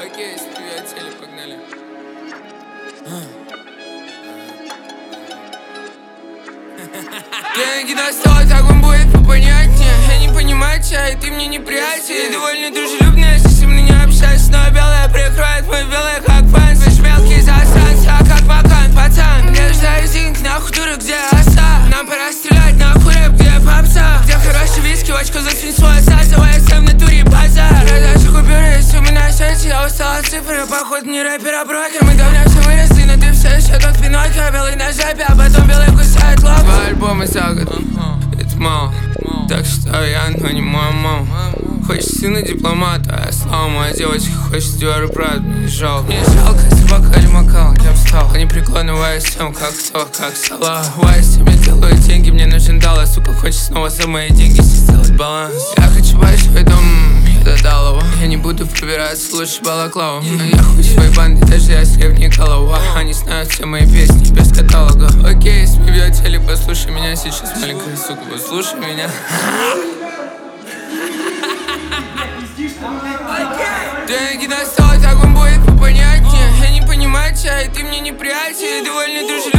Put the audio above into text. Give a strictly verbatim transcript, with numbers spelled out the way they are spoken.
Окей, привет, теле, погнали. Деньги достал, так он будет попонятнее. Я не понимаю тебя, и ты мне не приятель. Довольно дружелюбная, если со мной не общайся. Но белая прикроет мой белый как панцирь. Слышь, мелкий засранцы, а как вакант, пацан. Мне ждать денег, нахуй дура, где оса. Нам пора стрелять, нахуй рэп, где попса. Где хороший виски, в очко засунь свой сас. Давай я в натуре базар. Раздача купюры, если у меня счастье. Я устал от цифры, походу не рэпер, а брокер. Мы давно все выросли, но ты все еще тот Пиноккио. Белый на жопе, а потом белый кусает лоб. Два альбома за год, это мало. Так что я, но не моя мама. Хочешь сына дипломата, а я слава. Моя девочка хочет Диор Прад, мне жалко. Мне жалко, собака или макал, я встал. Они прикладывая всем, как кто, как сала. Я с тебе делаю деньги, мне нужен доллар. Сука, хочет снова за мои деньги сделать баланс. Я хочу большой дом, я додал его. Я не буду пробираться, лучше балаклаву. Но я хуй свой банды, даже если в них голова. Они знают все мои песни без каталога. Окей, если бьет теле, послушай меня сейчас, маленькая сука, послушай меня. Деньги достал, так он будет попонятнее. Я не понимаю тебя, и ты мне не приятель. Довольно дружелюбный.